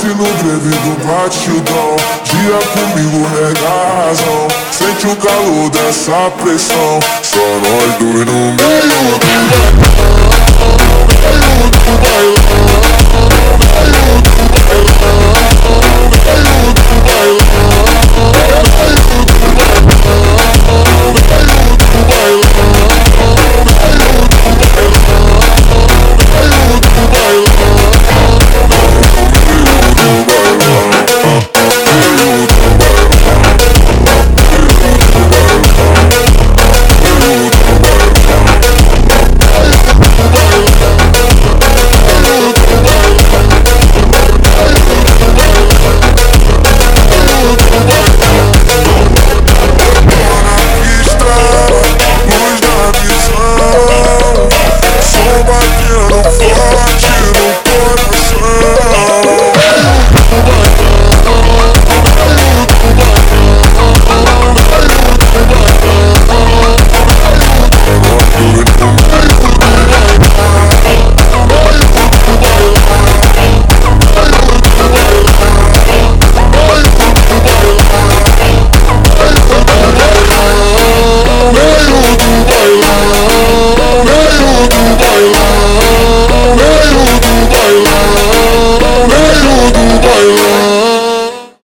Desce no greve do batidão, dia comigo nega a razão. Sente o calor dessa pressão, só nós dois no meio do bailão, no meio do bailão.